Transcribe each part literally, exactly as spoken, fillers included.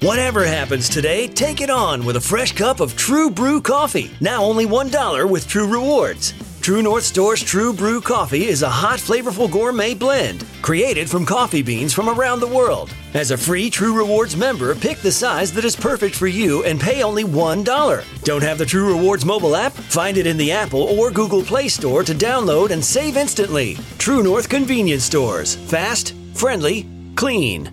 Whatever happens today, take it on with a fresh cup of True Brew coffee. Now only one dollar with True Rewards. True North Store's True Brew coffee is a hot, flavorful gourmet blend created from coffee beans from around the world. As a free True Rewards member, pick the size that is perfect for you and pay only one dollar. Don't have the True Rewards mobile app? Find it in the Apple or Google Play Store to download and save instantly. True North Convenience Stores. Fast, friendly, clean.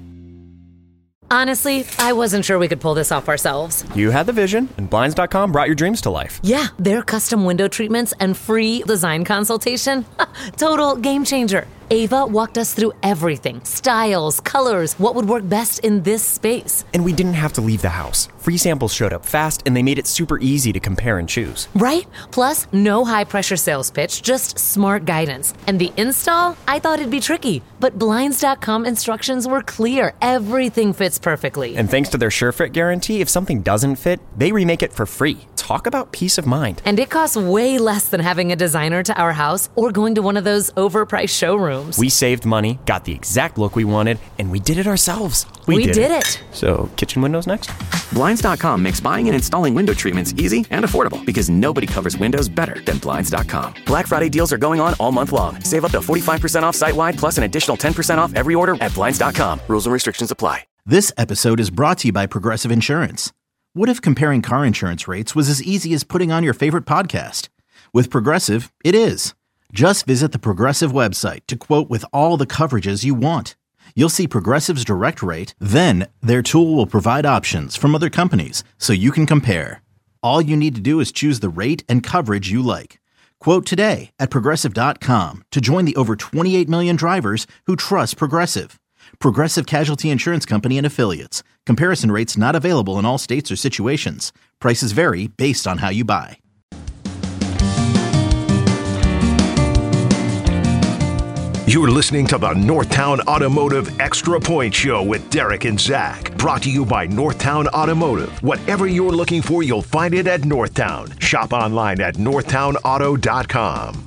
Honestly, I wasn't sure we could pull this off ourselves. You had the vision, and Blinds dot com brought your dreams to life. Yeah, their custom window treatments and free design consultation. Total game changer. Ava walked us through everything. Styles, colors, what would work best in this space. And we didn't have to leave the house. Free samples showed up fast, and they made it super easy to compare and choose. Right? Plus, no high-pressure sales pitch, just smart guidance. And the install? I thought it'd be tricky, but Blinds dot com instructions were clear. Everything fits perfectly. And thanks to their SureFit guarantee, if something doesn't fit, they remake it for free. Talk about peace of mind. And it costs way less than having a designer to our house or going to one of those overpriced showrooms. We saved money, got the exact look we wanted, and we did it ourselves. We, we did, did it. it. So, kitchen windows next? Blinds dot com makes buying and installing window treatments easy and affordable because nobody covers windows better than Blinds dot com. Black Friday deals are going on all month long. Save up to forty-five percent off site-wide plus an additional ten percent off every order at Blinds dot com. Rules and restrictions apply. This episode is brought to you by Progressive Insurance. What if comparing car insurance rates was as easy as putting on your favorite podcast? With Progressive, it is. Just visit the Progressive website to quote with all the coverages you want. You'll see Progressive's direct rate, then their tool will provide options from other companies so you can compare. All you need to do is choose the rate and coverage you like. Quote today at Progressive dot com to join the over twenty-eight million drivers who trust Progressive. Progressive Casualty Insurance Company and Affiliates. Comparison rates not available in all states or situations. Prices vary based on how you buy. You're listening to the Northtown Automotive Extra Point Show with Derek and Zach. Brought to you by Northtown Automotive. Whatever you're looking for, you'll find it at Northtown. Shop online at northtown auto dot com.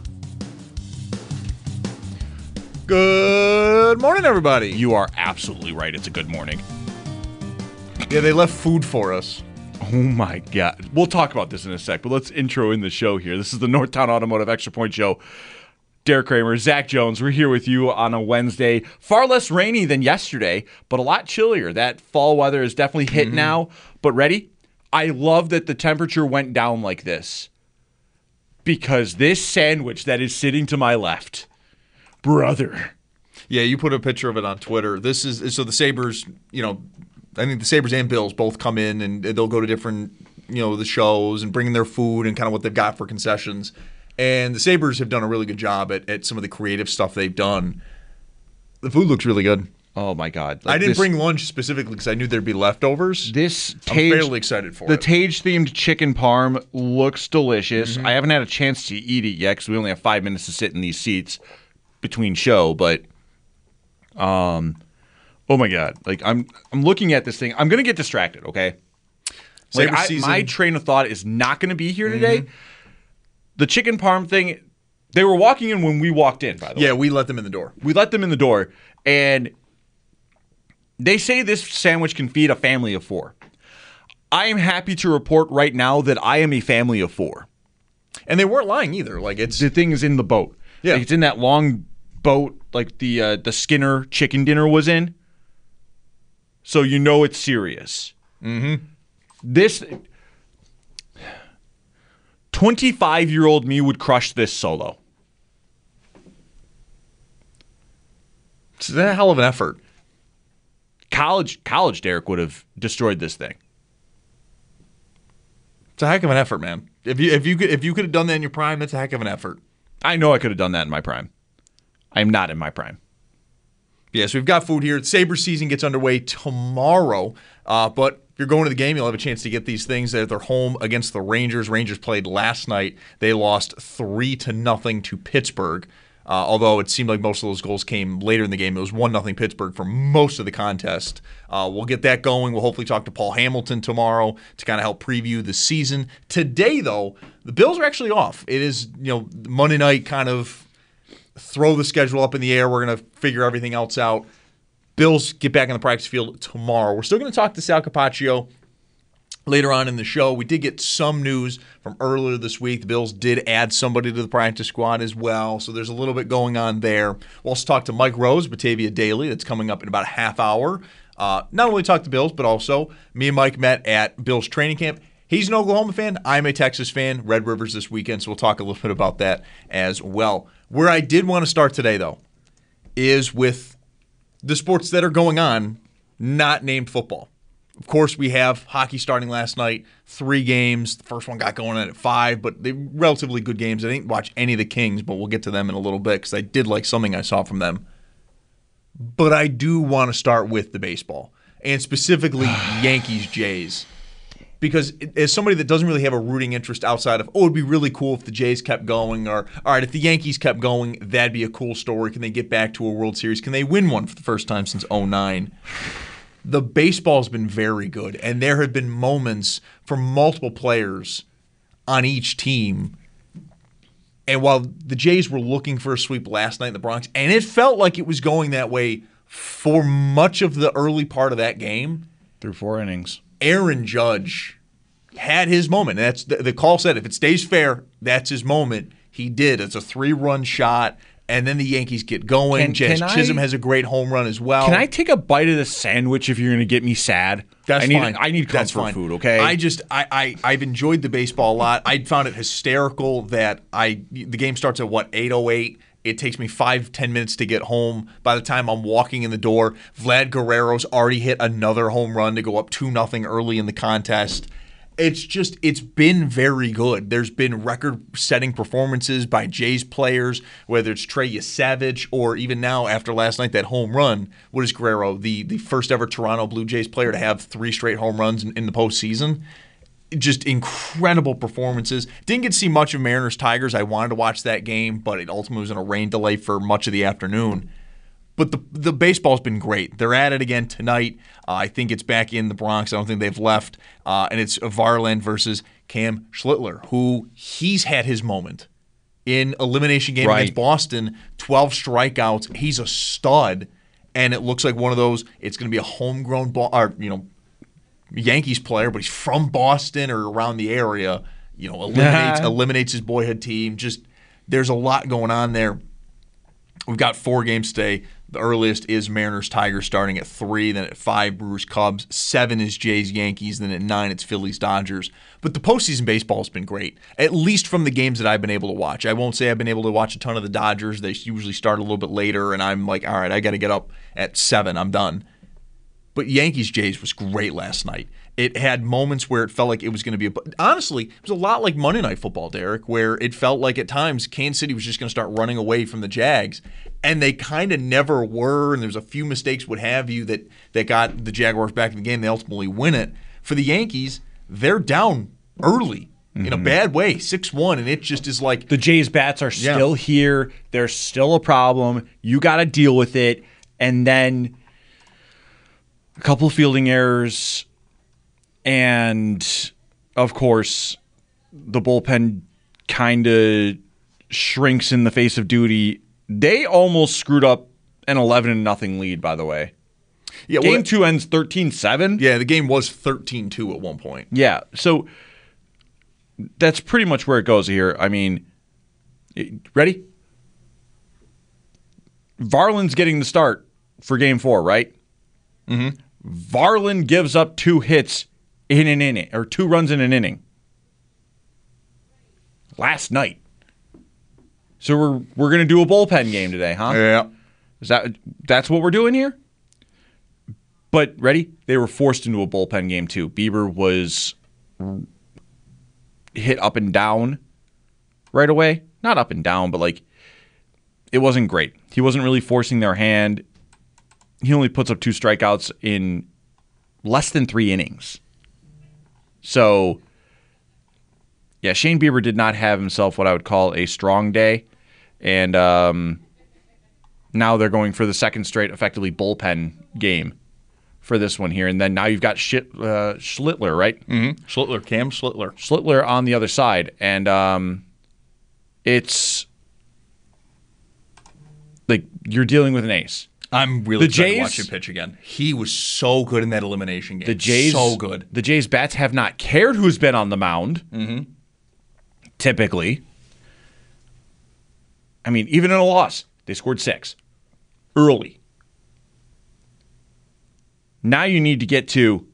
Good morning, everybody. You are absolutely right. It's a good morning. Yeah, they left food for us. Oh, my God. We'll talk about this in a sec, but let's intro in the show here. This is the Northtown Automotive Extra Point Show. Derek Kramer, Zach Jones, we're here with you on a Wednesday. Far less rainy than yesterday, but a lot chillier. That fall weather is definitely hit mm-hmm. now. But ready? I love that the temperature went down like this because this sandwich that is sitting to my left, brother. Yeah, you put a picture of it on Twitter. This is so the Sabres, you know, I think the Sabres and Bills both come in and they'll go to different, you know, the shows and bring in their food and kind of what they've got for concessions. And the Sabres have done a really good job at, at some of the creative stuff they've done. The food looks really good. Oh, my God. Like I didn't this, bring lunch specifically because I knew there'd be leftovers. This Tage, I'm fairly excited for the it. The Tage-themed chicken parm looks delicious. Mm-hmm. I haven't had a chance to eat it yet because we only have five minutes to sit in these seats between show. But, um, oh, my God. Like, I'm I'm looking at this thing. I'm going to get distracted, okay? Like, I, my train of thought is not going to be here today. Mm-hmm. The chicken parm thing, they were walking in when we walked in, by the yeah, way. Yeah, we let them in the door. We let them in the door, and they say this sandwich can feed a family of four. I am happy to report right now that I am a family of four. And they weren't lying either. Like it's The thing is in the boat. Yeah. Like it's in that long boat like the uh, the Skinner chicken dinner was in. So you know it's serious. Mm-hmm. This... twenty-five-year-old me would crush this solo. It's a hell of an effort. College, college Derek would have destroyed this thing. It's a heck of an effort, man. If you if you could if you could have done that in your prime, it's a heck of an effort. I know I could have done that in my prime. I am not in my prime. Yes, we've got food here. Sabre season gets underway tomorrow, uh, but if you're going to the game, you'll have a chance to get these things. They're home against the Rangers. Rangers played last night. They lost three to nothing to Pittsburgh. Uh, although it seemed like most of those goals came later in the game. It was one nothing Pittsburgh for most of the contest. Uh, we'll get that going. We'll hopefully talk to Paul Hamilton tomorrow to kind of help preview the season. Today, though, the Bills are actually off. It is, you know, Monday night kind of throw the schedule up in the air. We're going to figure everything else out. Bills get back on the practice field tomorrow. We're still going to talk to Sal Capaccio later on in the show. We did get some news from earlier this week. The Bills did add somebody to the practice squad as well, so there's a little bit going on there. We'll also talk to Mike Rose, Batavia Daily. That's coming up in about a half hour. Uh, not only talk to Bills, but also me and Mike met at Bills training camp. He's an Oklahoma fan. I'm a Texas fan. Red Rivers this weekend, so we'll talk a little bit about that as well. Where I did want to start today, though, is with the sports that are going on, not named football. Of course, we have hockey starting last night, three games. The first one got going at five, but they were relatively good games. I didn't watch any of the Kings, but we'll get to them in a little bit because I did like something I saw from them. But I do want to start with the baseball, and specifically Yankees-Jays. Because as somebody that doesn't really have a rooting interest outside of, oh, it'd be really cool if the Jays kept going, or, all right, if the Yankees kept going, that'd be a cool story. Can they get back to a World Series? Can they win one for the first time since oh nine? The baseball's been very good, and there have been moments for multiple players on each team. And while the Jays were looking for a sweep last night in the Bronx, and it felt like it was going that way for much of the early part of that game. Through four innings. Aaron Judge had his moment. That's the, the call said if it stays fair, that's his moment. He did. It's a three-run shot, and then the Yankees get going. Can, Jazz can Chisholm I, has a great home run as well. Can I take a bite of the sandwich if you're going to get me sad? That's I need, fine. I need That's comfort fine. food, okay? I just I, I I've enjoyed the baseball a lot. I found it hysterical that I the game starts at what eight oh eight. It takes me five, ten minutes to get home. By the time I'm walking in the door, Vlad Guerrero's already hit another home run to go up two nothing early in the contest. It's just, it's been very good. There's been record-setting performances by Jays players, whether it's Trey Yesavage or even now after last night, that home run. What is Guerrero, the, the first ever Toronto Blue Jays player to have three straight home runs in, in the postseason? Just incredible performances. Didn't get to see much of Mariners Tigers. I wanted to watch that game, but it ultimately was in a rain delay for much of the afternoon. But the the baseball's been great. They're at it again tonight. Uh, I think it's back in the Bronx. I don't think they've left. Uh, and it's Varland versus Cam Schlittler, who he's had his moment in elimination game right. against Boston. twelve strikeouts. He's a stud, and it looks like one of those. It's going to be a homegrown ball, or you know. Yankees player, but he's from Boston or around the area, you know, eliminates eliminates his boyhood team. Just there's a lot going on there. We've got four games today. The earliest is Mariners Tigers starting at three, then at five Brewers Cubs, seven is Jays Yankees, then at nine it's Phillies Dodgers. But the postseason baseball has been great, at least from the games that I've been able to watch. I won't say I've been able to watch a ton of the Dodgers. They usually start a little bit later, and I'm like, all right, I got to get up at seven. I'm done. But Yankees-Jays was great last night. It had moments where it felt like it was going to be a – honestly, it was a lot like Monday Night Football, Derek, where it felt like at times Kansas City was just going to start running away from the Jags, and they kind of never were, and there was a few mistakes, what have you, that, that got the Jaguars back in the game. They ultimately win it. For the Yankees, they're down early mm-hmm. in a bad way, six one, and it just is like – the Jays' bats are yeah. still here. They're still a problem. You got to deal with it, and then – a couple of fielding errors, and, of course, the bullpen kind of shrinks in the face of duty. They almost screwed up an eleven to nothing lead, by the way. Yeah, game well, two ends thirteen seven. Yeah, the game was thirteen two at one point. Yeah, so that's pretty much where it goes here. I mean, ready? Varland's getting the start for game four, right? Mm-hmm. Varland gives up two hits in an inning, or two runs in an inning last night. So we're we're gonna do a bullpen game today, huh? Yeah. Is that that's what we're doing here? But ready? They were forced into a bullpen game too. Bieber was hit up and down right away. Not up and down, but like it wasn't great. He wasn't really forcing their hand. He only puts up two strikeouts in less than three innings. So, yeah, Shane Bieber did not have himself what I would call a strong day. And um, now they're going for the second straight, effectively, bullpen game for this one here. And then now you've got Shit, uh, Schlittler, right? Mm-hmm. Schlittler, Cam Schlittler. Schlittler on the other side. And um, it's like you're dealing with an ace. I'm really The excited Jays- to watch him pitch again. He was so good in that elimination game. The Jays, so good. The Jays bats have not cared who's been on the mound. Mm-hmm. Typically, I mean, even in a loss, they scored six early. Now you need to get to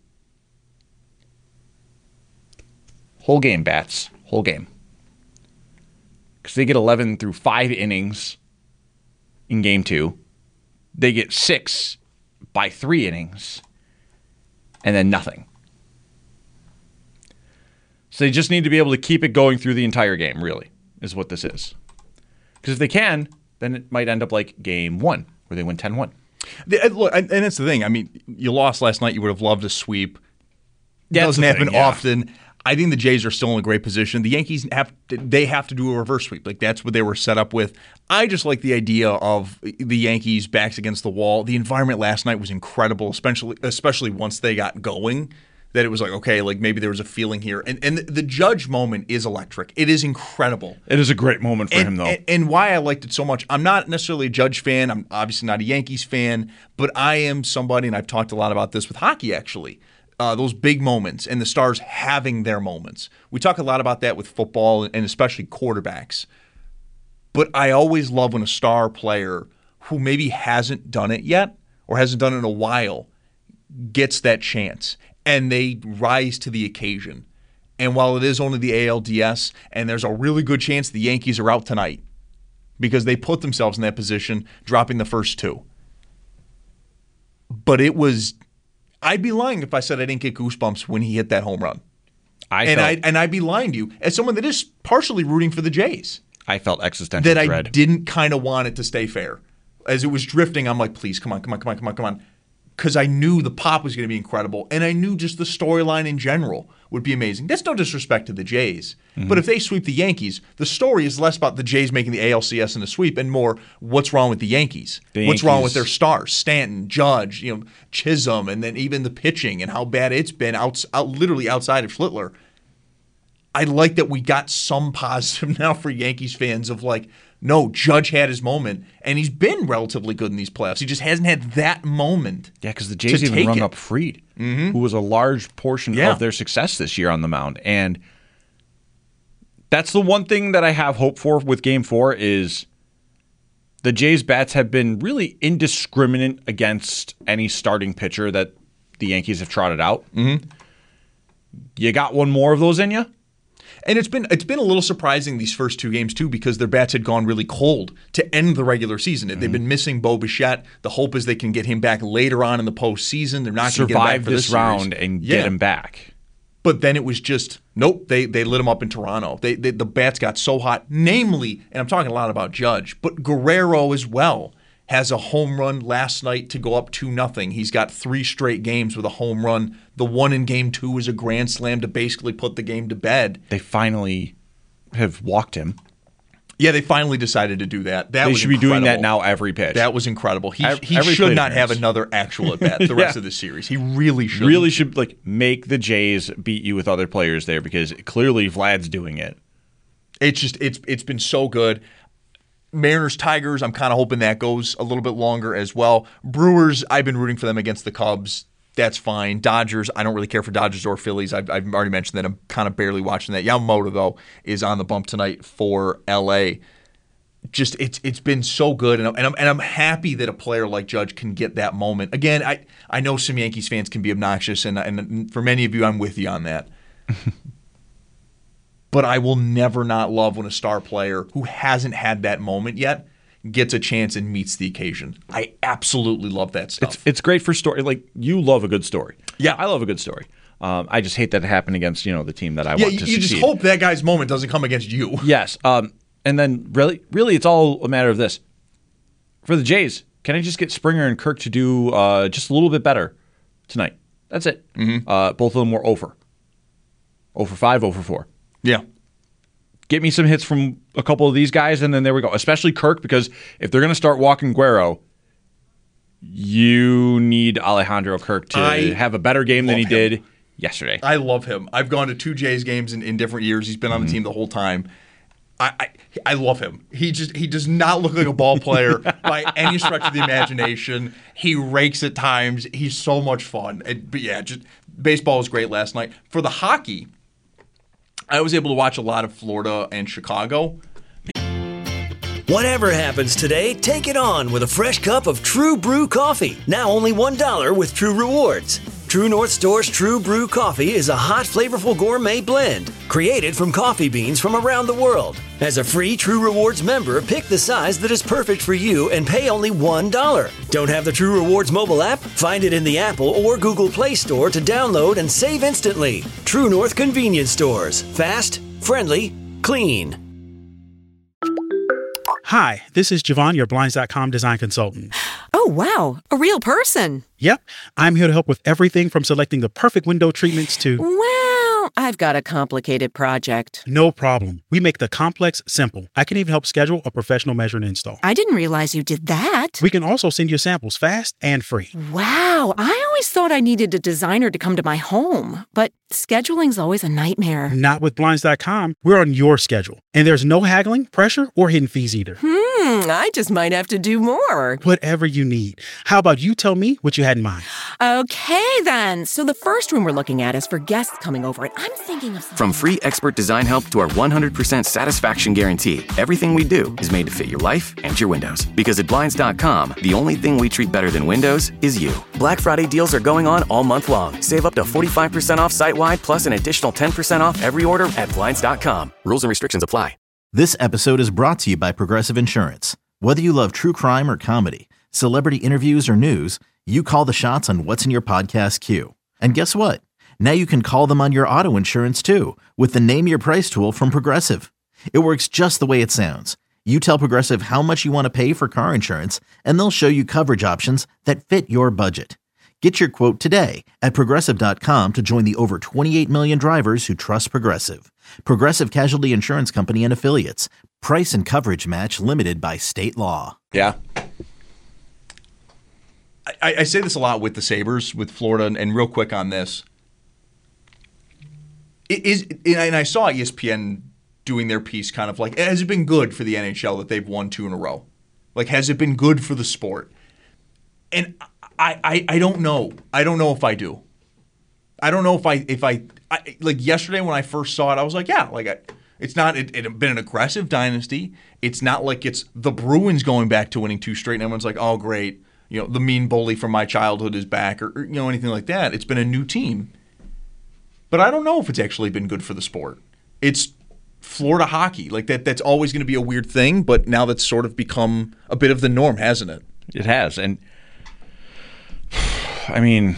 whole game bats, whole game, because they get eleven through five innings in game two. They get six by three innings, and then nothing. So they just need to be able to keep it going through the entire game, really, is what this is. Because if they can, then it might end up like game one, where they win ten one. The, look, and that's the thing. I mean, you lost last night. You would have loved a sweep. That's Doesn't the happen thing, yeah. often. I think the Jays are still in a great position. The Yankees have to, they have to do a reverse sweep. Like that's what they were set up with. I just like the idea of the Yankees backs against the wall. The environment last night was incredible, especially especially once they got going. That it was like, okay, like maybe there was a feeling here. And and the Judge moment is electric. It is incredible. It is a great moment for and, him, though. And, and why I liked it so much, I'm not necessarily a Judge fan. I'm obviously not a Yankees fan, but I am somebody, and I've talked a lot about this with hockey, actually. Uh, those big moments and the stars having their moments. We talk a lot about that with football and especially quarterbacks. But I always love when a star player who maybe hasn't done it yet or hasn't done it in a while gets that chance and they rise to the occasion. And while it is only the A L D S and there's a really good chance the Yankees are out tonight because they put themselves in that position, dropping the first two. But it was... I'd be lying if I said I didn't get goosebumps when he hit that home run. I and felt, I and I'd be lying to you as someone that is partially rooting for the Jays. I felt existential That dread. I didn't kind of want it to stay fair. As it was drifting, I'm like, please, come on, come on, come on, come on, come on. Because I knew the pop was going to be incredible, and I knew just the storyline in general would be amazing. That's no disrespect to the Jays. Mm-hmm. But if they sweep the Yankees, the story is less about the Jays making the A L C S in a sweep and more what's wrong with the Yankees. The what's Yankees. wrong with their stars, Stanton, Judge, you know, Chisholm, and then even the pitching and how bad it's been out, out literally outside of Schlittler. I like that we got some positive now for Yankees fans of like, no, Judge had his moment, and he's been relatively good in these playoffs. He just hasn't had that moment. Yeah, because the Jays even take rung it. up Fried, Mm-hmm. who was a large portion Yeah. of their success this year on the mound. And that's the one thing that I have hope for with Game four is the Jays' bats have been really indiscriminate against any starting pitcher that the Yankees have trotted out. Mm-hmm. You got one more of those in you? And it's been it's been a little surprising these first two games too because their bats had gone really cold to end the regular season. Mm-hmm. They've been missing Bo Bichette. The hope is they can get him back later on in the postseason. They're not going to get him back Survive for this this round series. and Yeah. get him back. But then it was just nope. They they lit him up in Toronto. They, they the bats got so hot. Namely, and I'm talking a lot about Judge, but Guerrero as well has a home run last night to go up two nothing. He's got three straight games with a home run. The one in game two is a grand slam to basically put the game to bed. They finally have walked him. Yeah, they finally decided to do that. That They was should be doing that incredible. now every pitch. That was incredible. He Ev- he every should plate not have appearance. another actual at bat the rest Yeah. of the series. He really should. Really should like make the Jays beat you with other players there because clearly Vlad's doing it. It's just it's it's been so good. Mariners, Tigers, I'm kind of hoping that goes a little bit longer as well. Brewers, I've been rooting for them against the Cubs. That's fine. Dodgers, I don't really care for Dodgers or Phillies. I've, I've already mentioned that. I'm kind of barely watching that. Yamamoto, though, is on the bump tonight for L A. Just it's it's been so good, and I'm, and I'm and I'm happy that a player like Judge can get that moment. Again, I I know some Yankees fans can be obnoxious, and and for many of you, I'm with you on that. But I will never not love when a star player who hasn't had that moment yet gets a chance and meets the occasion. I absolutely love that stuff. It's it's great for story. Like you love a good story. Yeah. I love a good story. Um, I just hate that it happened against you know the team that I yeah, want you, to you succeed. just hope that guy's moment doesn't come against you. Yes. Um, and then really, really, it's all a matter of this. For the Jays, can I just get Springer and Kirk to do uh, just a little bit better tonight? That's it. Mm-hmm. Uh, both of them were over. oh for five, oh for four. Yeah. Get me some hits from a couple of these guys, and then there we go. Especially Kirk, because if they're going to start walking Guerrero, you need Alejandro Kirk to I have a better game than he love him. did yesterday. I love him. I've gone to two Jays games in, in different years. He's been on the Mm-hmm. team the whole time. I, I I love him. He just he does not look like a ball player by any stretch of the imagination. He rakes at times. He's so much fun. It, but yeah, just baseball was great last night. For the hockey, I was able to watch a lot of Florida and Chicago. Whatever happens today, take it on with a fresh cup of True Brew coffee. Now only one dollar with True Rewards. True North Store's True Brew coffee is a hot, flavorful gourmet blend created from coffee beans from around the world. As a free True Rewards member, pick the size that is perfect for you and pay only one dollar. Don't have the True Rewards mobile app? Find it in the Apple or Google Play Store to download and save instantly. True North Convenience Stores. Fast, friendly, clean. Hi, this is Javon, your Blinds dot com design consultant. Oh, wow. A real person. Yep. I'm here to help with everything from selecting the perfect window treatments to... Well, I've got a complicated project. No problem. We make the complex simple. I can even help schedule a professional measure and install. I didn't realize you did that. We can also send you samples fast and free. Wow. I always thought I needed a designer to come to my home, but scheduling's always a nightmare. Not with Blinds dot com. We're on your schedule. And there's no haggling, pressure, or hidden fees either. Hmm, I just might have to do more. Whatever you need. How about you tell me what you had in mind? Okay, then. So the first room we're looking at is for guests coming over, and I'm thinking of... From free expert design help to our one hundred percent satisfaction guarantee, everything we do is made to fit your life and your windows. Because at Blinds dot com, the only thing we treat better than windows is you. Black Friday deals are going on all month long. Save up to forty-five percent off site-wide, plus an additional ten percent off every order at Blinds dot com. Rules and restrictions apply. This episode is brought to you by Progressive Insurance. Whether you love true crime or comedy, celebrity interviews or news, you call the shots on what's in your podcast queue. And guess what? Now you can call them on your auto insurance too with the Name Your Price tool from Progressive. It works just the way it sounds. You tell Progressive how much you want to pay for car insurance, and they'll show you coverage options that fit your budget. Get your quote today at Progressive dot com to join the over twenty-eight million drivers who trust Progressive. Progressive Casualty Insurance Company and Affiliates. Price and coverage match limited by state law. Yeah. I, I say this a lot with the Sabres, with Florida, and, and real quick on this. It is, and I saw E S P N doing their piece kind of like, has it been good for the N H L that they've won two in a row? Like, has it been good for the sport? And I, I, I don't know. I don't know if I do. I don't know if I if I, I like yesterday when I first saw it, I was like, yeah, like I, it's not. It, it been an aggressive dynasty. It's not like it's the Bruins going back to winning two straight, and everyone's like, oh great, you know, the mean bully from my childhood is back, or, or you know anything like that. It's been a new team, but I don't know if it's actually been good for the sport. It's Florida hockey, like that. That's always going to be a weird thing, but now that's sort of become a bit of the norm, hasn't it? It has, and. I mean,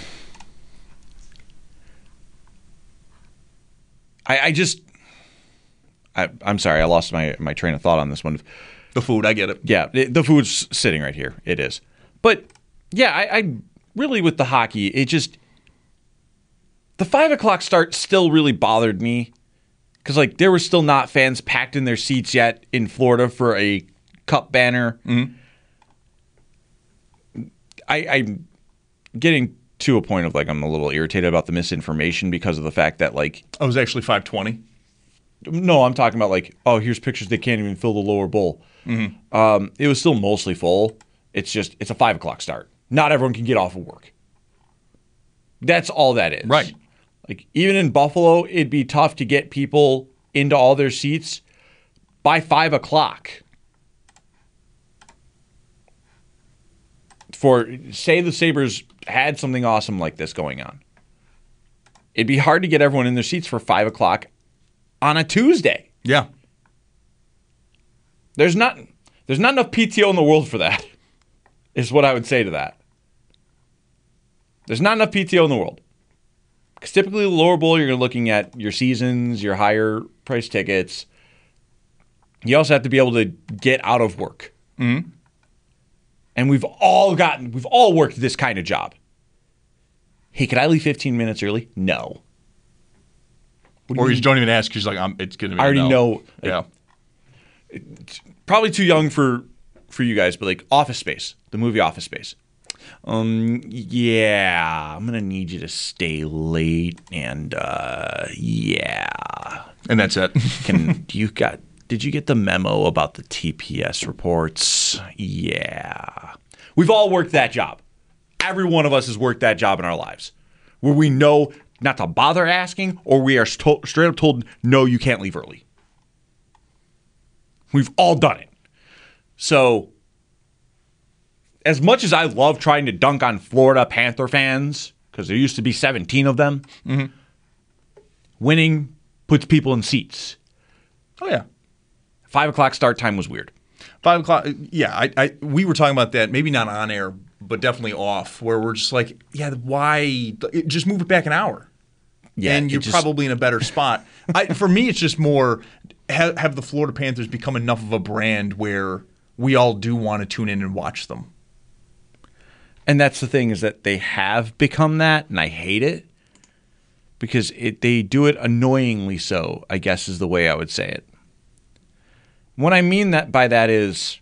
I, I just, I, I'm sorry, I lost my, my train of thought on this one. The food, I get it. Yeah, it, the food's sitting right here. It is. But, yeah, I, I really, with the hockey, it just, the five o'clock start still really bothered me. Because, like, there were still not fans packed in their seats yet in Florida for a cup banner. Mm-hmm. I, I getting to a point of like I'm a little irritated about the misinformation because of the fact that like oh, it was actually five twenty. No, I'm talking about like, oh, here's pictures they can't even fill the lower bowl. Mm-hmm. Um, it was still mostly full. It's just it's a five o'clock start. Not everyone can get off of work. That's all that is. Right. Like even in Buffalo, it'd be tough to get people into all their seats by five o'clock. For say the Sabres had something awesome like this going on, it'd be hard to get everyone in their seats for five o'clock on a Tuesday. Yeah, there's not there's not enough P T O in the world for that. Is what I would say to that. There's not enough P T O in the world because typically the lower bowl you're looking at your seasons, your higher price tickets. You also have to be able to get out of work. Mm-hmm. And we've all gotten, we've all worked this kind of job. Hey, could I leave fifteen minutes early? No. Or you, you just don't even ask because like I'm, it's going to be. I already no. know. Like, yeah. It's probably too young for for you guys, but like Office Space, the movie Office Space. Um, yeah, I'm gonna need you to stay late, and uh, yeah, and that's it. Can you got? Did you get the memo about the T P S reports? Yeah. We've all worked that job. Every one of us has worked that job in our lives, where we know not to bother asking, or we are st- straight up told, no, you can't leave early. We've all done it. So, as much as I love trying to dunk on Florida Panther fans, because there used to be seventeen of them, mm-hmm. winning puts people in seats. Oh, yeah. Five o'clock start time was weird. Five o'clock, yeah. I, I we were talking about that, maybe not on air, but definitely off, where we're just like, yeah, why? Just move it back an hour. Yeah, and you're just probably in a better spot. I, for me, it's just more, have, have the Florida Panthers become enough of a brand where we all do want to tune in and watch them. And that's the thing, is that they have become that, and I hate it, because it, they do it annoyingly so, I guess is the way I would say it. What I mean that by that is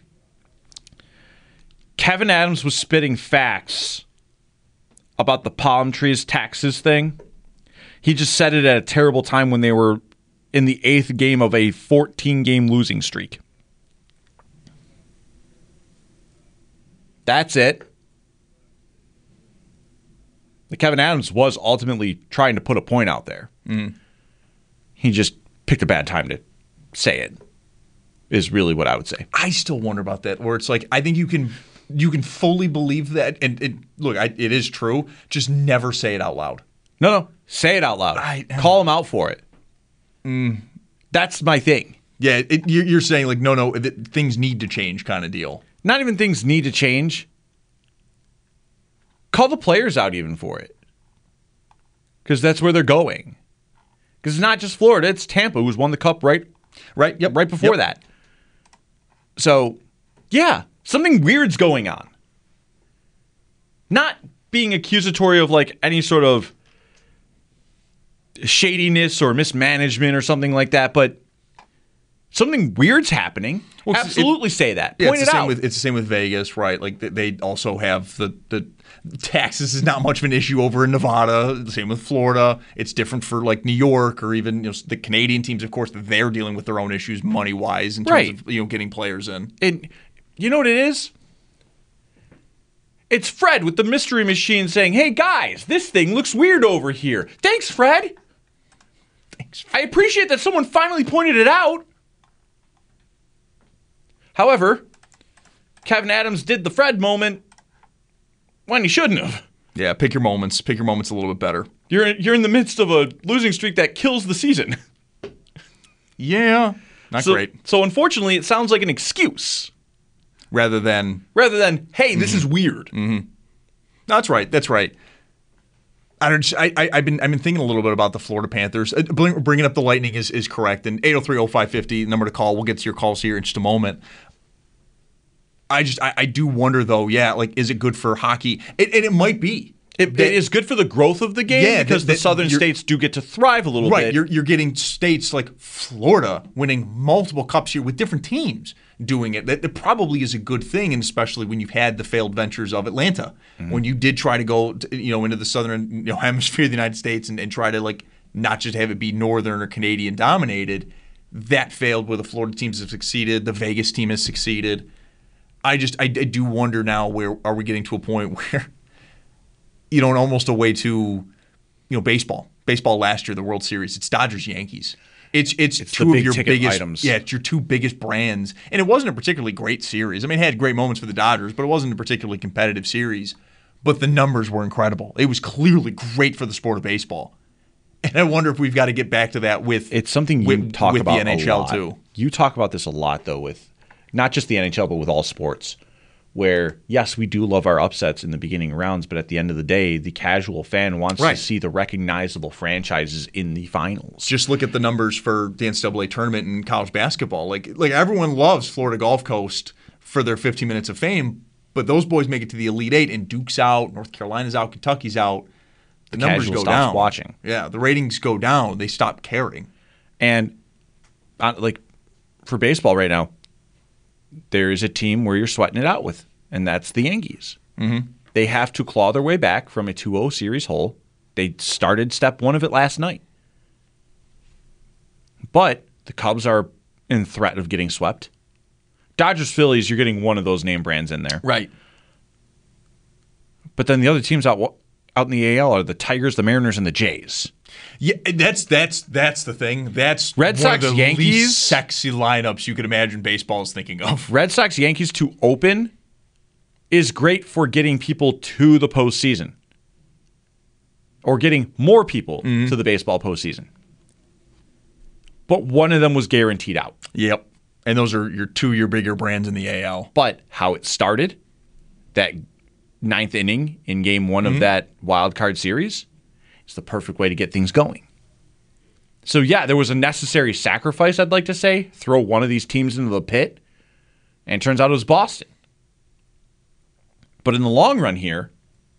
Kevin Adams was spitting facts about the palm trees taxes thing. He just said it at a terrible time when they were in the eighth game of a fourteen-game losing streak. That's it. The Kevin Adams was ultimately trying to put a point out there. Mm. He just picked a bad time to say it, is really what I would say. I still wonder about that, where it's like, I think you can you can fully believe that, and it, look, I, it is true, just never say it out loud. No, no, say it out loud. I, Call him out for it. Mm. That's my thing. Yeah, it, you're saying like, no, no, it, things need to change kind of deal. Not even things need to change. Call the players out even for it. Because that's where they're going. Because it's not just Florida, it's Tampa who's won the Cup right, right, yep, right before yep. that. So, yeah, something weird's going on. Not being accusatory of like any sort of shadiness or mismanagement or something like that, but something weird's happening. Well, Absolutely it, say that. Yeah, Point it's it the same out. With, it's the same with Vegas, right? Like they also have the, the taxes is not much of an issue over in Nevada. The same with Florida. It's different for like New York or even you know, the Canadian teams. Of course, they're dealing with their own issues money wise in terms right. of you know getting players in. And you know what it is? It's Fred with the mystery machine saying, "Hey guys, this thing looks weird over here." Thanks, Fred. Thanks. I appreciate that someone finally pointed it out. However, Kevin Adams did the Fred moment when he shouldn't have. Yeah, pick your moments. Pick your moments a little bit better. You're in, you're in the midst of a losing streak that kills the season. Yeah, not so, great. So unfortunately, it sounds like an excuse. Rather than... Rather than, hey, this mm-hmm. is weird. Mm-hmm. No, that's right. That's right. I don't. I, I, I've been. I've been thinking a little bit about the Florida Panthers. Uh, bringing up the Lightning is, is correct. And eight oh three oh five fifty number to call. We'll get to your calls here in just a moment. I just. I, I do wonder though. Yeah, like, is it good for hockey? It, and it might be. It, that, it is good for the growth of the game yeah, because that, that, the southern states do get to thrive a little right, bit. Right. You're you're getting states like Florida winning multiple cups here with different teams doing it. That, that probably is a good thing, and especially when you've had the failed ventures of Atlanta, mm-hmm. when you did try to go, to, you know, into the southern you know, hemisphere of the United States and, and try to like not just have it be northern or Canadian dominated. That failed where the Florida teams have succeeded. The Vegas team has succeeded. I just I, I do wonder now, where are we getting to a point where, you know, and almost a way to, you know, baseball. Baseball last year, the World Series, it's Dodgers Yankees. It's it's, it's two of your biggest items. Yeah, it's your two biggest brands. And it wasn't a particularly great series. I mean, it had great moments for the Dodgers, but it wasn't a particularly competitive series. But the numbers were incredible. It was clearly great for the sport of baseball. And I wonder if we've got to get back to that with It's something you with, talk with about the N H L a lot. too. You talk about this a lot though, with not just the N H L but with all sports. Where, yes, we do love our upsets in the beginning rounds, but at the end of the day, the casual fan wants right. to see the recognizable franchises in the finals. Just look at the numbers for the N C double A tournament in college basketball. Like, like everyone loves Florida Gulf Coast for their fifteen minutes of fame, but those boys make it to the Elite Eight, and Duke's out, North Carolina's out, Kentucky's out. The, the numbers go down. Watching. Yeah, the ratings go down. They stop caring. And, uh, like, for baseball right now, there is a team where you're sweating it out with, and that's the Yankees. Mm-hmm. They have to claw their way back from a two oh series hole. They started step one of it last night. But the Cubs are in threat of getting swept. Dodgers, Phillies, you're getting one of those name brands in there. Right. But then the other teams out out in the A L are the Tigers, the Mariners, and the Jays. Yeah, that's that's that's the thing. That's Red one Sox, of the Yankees, least sexy lineups you could imagine baseball is thinking of. Red Sox, Yankees to open is great for getting people to the postseason or getting more people mm-hmm. to the baseball postseason. But one of them was guaranteed out. Yep. And those are your two your bigger brands in the A L. But how it started, that ninth inning in game one mm-hmm. of that wild card series, is the perfect way to get things going. So yeah, there was a necessary sacrifice, I'd like to say. Throw one of these teams into the pit, and it turns out it was Boston. But in the long run here,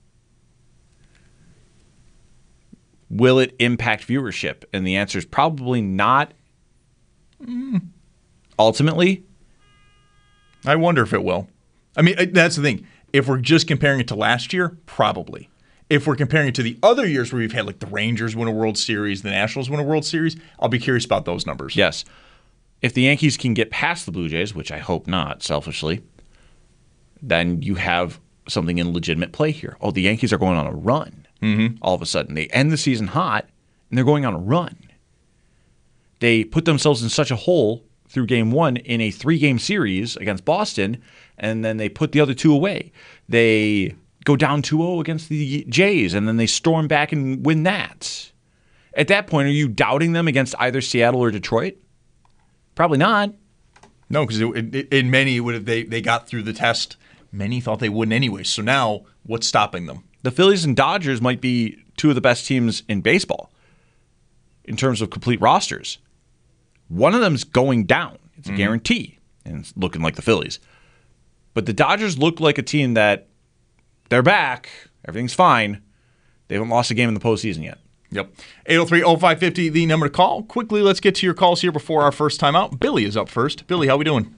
will it impact viewership? And the answer is probably not. Mm. Ultimately, I wonder if it will. I mean, that's the thing. If we're just comparing it to last year, probably. If we're comparing it to the other years where we've had like the Rangers win a World Series, the Nationals win a World Series, I'll be curious about those numbers. Yes. If the Yankees can get past the Blue Jays, which I hope not, selfishly, then you have something in legitimate play here. Oh, the Yankees are going on a run. Mm-hmm. All of a sudden. They end the season hot, and they're going on a run. They put themselves in such a hole through game one in a three-game series against Boston, and then they put the other two away. They go down two oh against the Jays, and then they storm back and win that. At that point, are you doubting them against either Seattle or Detroit? Probably not. No, because in many, would have, they, they got through the test. Many thought they wouldn't anyway. So now, what's stopping them? The Phillies and Dodgers might be two of the best teams in baseball in terms of complete rosters. One of them's going down. It's a mm-hmm. guarantee. And it's looking like the Phillies. But the Dodgers look like a team that they're back. Everything's fine. They haven't lost a game in the postseason yet. Yep. eight oh three oh five five oh, the number to call. Quickly, let's get to your calls here before our first time out. Billy is up first. Billy, how we doing?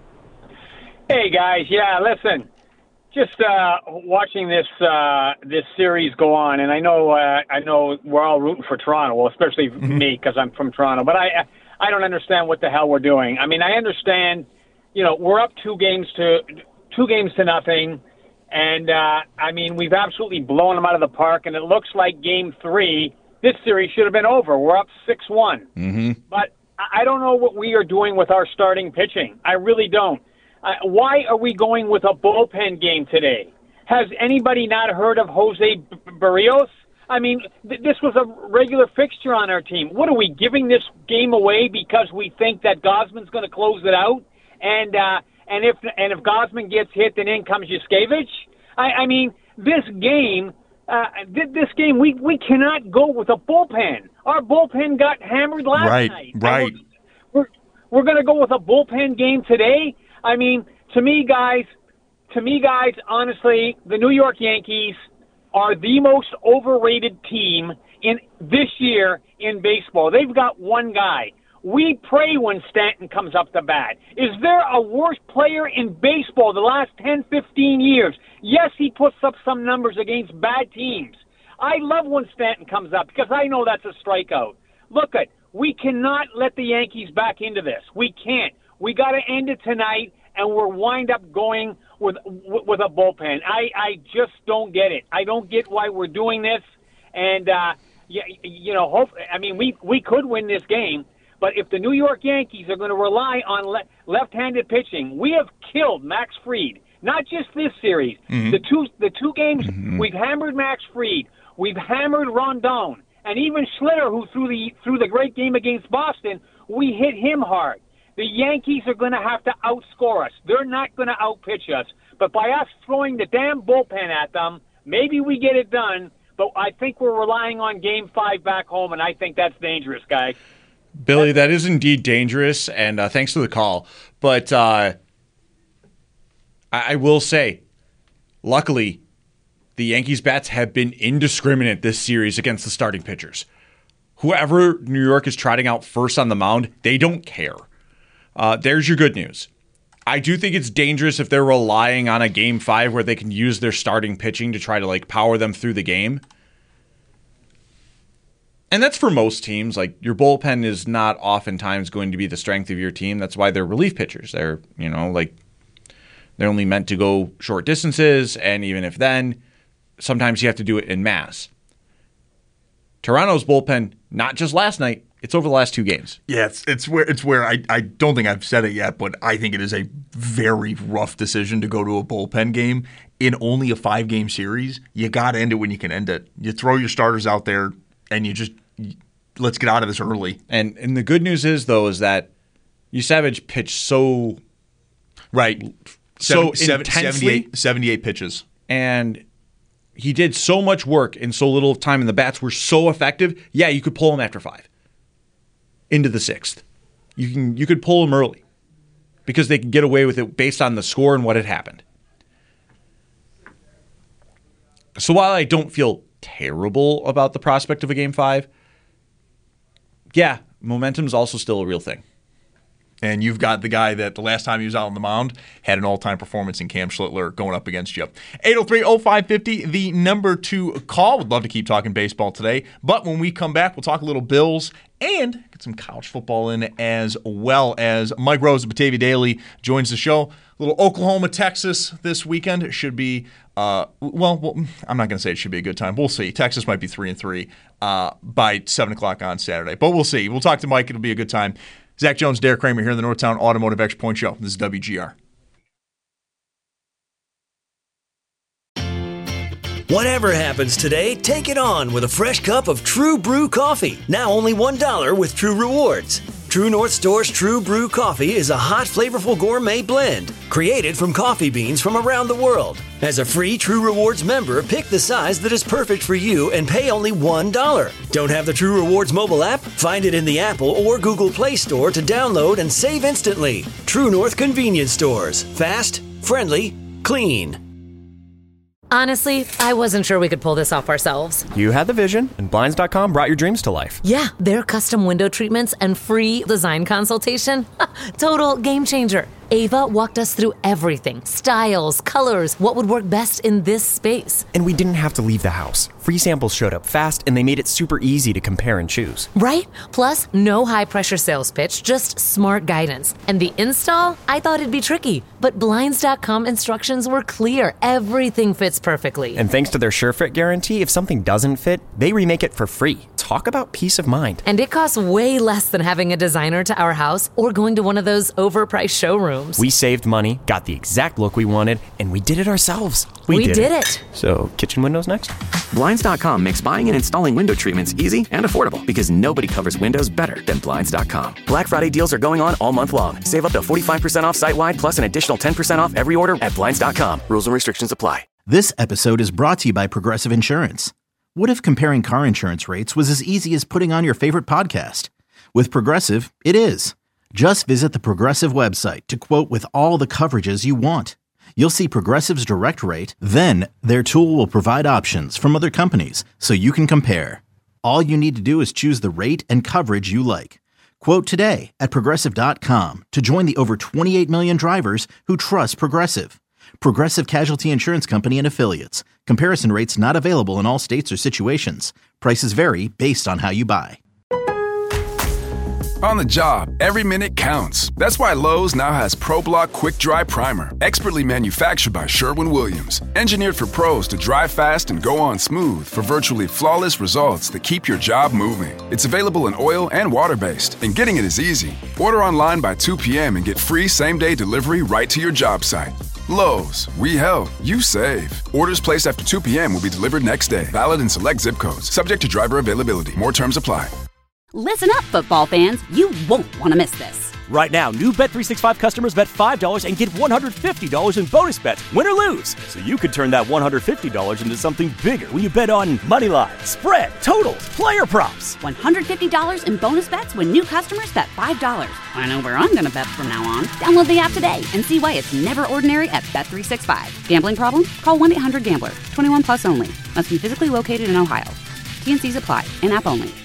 Hey, guys. Yeah, listen. Just uh, watching this uh, this series go on, and I know uh, I know we're all rooting for Toronto, well, especially mm-hmm. me because I'm from Toronto, but I I don't understand what the hell we're doing. I mean, I understand, you know, we're up two games to two games to nothing, and uh, I mean, we've absolutely blown them out of the park, and it looks like game three, this series should have been over. We're up six one. Mm-hmm. But I don't know what we are doing with our starting pitching. I really don't. Uh, why are we going with a bullpen game today? Has anybody not heard of Jose B- Barrios? I mean, th- this was a regular fixture on our team. What are we giving this game away because we think that Gausman's going to close it out? And uh, and if and if Gausman gets hit, then in comes Yuskevich. I, I mean, this game, uh, th- this game, we we cannot go with a bullpen. Our bullpen got hammered last right, night. Right, right. We're we're going to go with a bullpen game today. I mean, to me, guys, to me, guys, honestly, the New York Yankees are the most overrated team in this year in baseball. They've got one guy. We pray when Stanton comes up to bat. Is there a worse player in baseball the last ten, fifteen years? Yes, he puts up some numbers against bad teams. I love when Stanton comes up because I know that's a strikeout. Look, at we cannot let the Yankees back into this. We can't. We got to end it tonight, and we're wind up going with with a bullpen. I, I just don't get it. I don't get why we're doing this. And uh, you, you know, hope. I mean, we we could win this game, but if the New York Yankees are going to rely on le- left-handed pitching, we have killed Max Fried. Not just this series. Mm-hmm. The two the two games mm-hmm. we've hammered Max Fried. We've hammered Rondon, and even Schlitter, who threw the threw the great game against Boston. We hit him hard. The Yankees are going to have to outscore us. They're not going to outpitch us. But by us throwing the damn bullpen at them, maybe we get it done. But I think we're relying on Game five back home, and I think that's dangerous, guys. Billy, that is indeed dangerous, and uh, thanks for the call. But uh, I-, I will say, luckily, the Yankees' bats have been indiscriminate this series against the starting pitchers. Whoever New York is trotting out first on the mound, they don't care. Uh, there's your good news. I do think it's dangerous if they're relying on a game five where they can use their starting pitching to try to like power them through the game. And that's for most teams. Like, your bullpen is not oftentimes going to be the strength of your team. That's why they're relief pitchers. They're, you know, like, they're only meant to go short distances, and even if then, sometimes you have to do it in mass. Toronto's bullpen, not just last night, it's over the last two games. Yeah, it's it's where it's where I, I don't think I've said it yet, but I think it is a very rough decision to go to a bullpen game in only a five-game series. You got to end it when you can end it. You throw your starters out there, and you just let's get out of this early. And and the good news is, though, is that Savage pitched so right, so Seven, intensely, seventy-eight, seventy-eight pitches, and he did so much work in so little time, and the bats were so effective. Yeah, you could pull him after five into the sixth. You can you could pull him early because they could get away with it based on the score and what had happened. So while I don't feel terrible about the prospect of a game five, yeah, momentum's also still a real thing. And you've got the guy that the last time he was out on the mound had an all-time performance in Cam Schlittler going up against you. eight oh three oh five five oh, the number two call. Would love to keep talking baseball today. But when we come back, we'll talk a little Bills and get some college football in, as well as Mike Rose of Batavia Daily joins the show. A little Oklahoma, Texas this weekend. It should be, uh, well, well, I'm not going to say it should be a good time. We'll see. Texas might be three and three uh, by seven o'clock on Saturday. But we'll see. We'll talk to Mike. It'll be a good time. Zach Jones, Derek Kramer here in the Northtown Automotive Extra Point Show. This is W G R. Whatever happens today, take it on with a fresh cup of True Brew coffee. Now only one dollar with True Rewards. True North Store's True Brew coffee is a hot, flavorful gourmet blend created from coffee beans from around the world. As a free True Rewards member, pick the size that is perfect for you and pay only one dollar. Don't have the True Rewards mobile app? Find it in the Apple or Google Play Store to download and save instantly. True North Convenience Stores. Fast, friendly, clean. Honestly, I wasn't sure we could pull this off ourselves. You had the vision, and Blinds dot com brought your dreams to life. Yeah, their custom window treatments and free design consultation. Total game changer. Ava walked us through everything. Styles, colors, what would work best in this space. And we didn't have to leave the house. Free samples showed up fast, and they made it super easy to compare and choose. Right? Plus, no high-pressure sales pitch, just smart guidance. And the install? I thought it'd be tricky, but Blinds dot com instructions were clear. Everything fits perfectly. And thanks to their SureFit guarantee, if something doesn't fit, they remake it for free. Talk about peace of mind. And it costs way less than having a designer to our house or going to one of those overpriced showrooms. We saved money, got the exact look we wanted, and we did it ourselves. We, we did, did it. it. So, kitchen windows next? Blinds dot com makes buying and installing window treatments easy and affordable because nobody covers windows better than Blinds dot com. Black Friday deals are going on all month long. Save up to forty-five percent off site-wide plus an additional ten percent off every order at Blinds dot com. Rules and restrictions apply. This episode is brought to you by Progressive Insurance. What if comparing car insurance rates was as easy as putting on your favorite podcast? With Progressive, it is. Just visit the Progressive website to quote with all the coverages you want. You'll see Progressive's direct rate, then their tool will provide options from other companies so you can compare. All you need to do is choose the rate and coverage you like. Quote today at Progressive dot com to join the over twenty-eight million drivers who trust Progressive. Progressive Casualty Insurance Company and Affiliates. Comparison rates not available in all states or situations. Prices vary based on how you buy. On the job, every minute counts. That's why Lowe's now has ProBlock Quick Dry Primer, expertly manufactured by Sherwin-Williams. Engineered for pros to dry fast and go on smooth for virtually flawless results that keep your job moving. It's available in oil and water-based, and getting it is easy. Order online by two p.m. and get free same-day delivery right to your job site. Lowe's, we help, you save. Orders placed after two p.m. will be delivered next day. Valid in select zip codes. Subject to driver availability. More terms apply. Listen up, football fans. You won't want to miss this. Right now, new Bet three sixty-five customers bet five dollars and get one hundred fifty dollars in bonus bets, win or lose. So you could turn that one hundred fifty dollars into something bigger when you bet on money line, spread, totals, player props. one hundred fifty dollars in bonus bets when new customers bet five dollars. I know where I'm going to bet from now on. Download the app today and see why it's never ordinary at Bet three sixty-five. Gambling problem? Call one eight hundred gambler. twenty-one plus only. Must be physically located in Ohio. T N Cs apply. In-app only.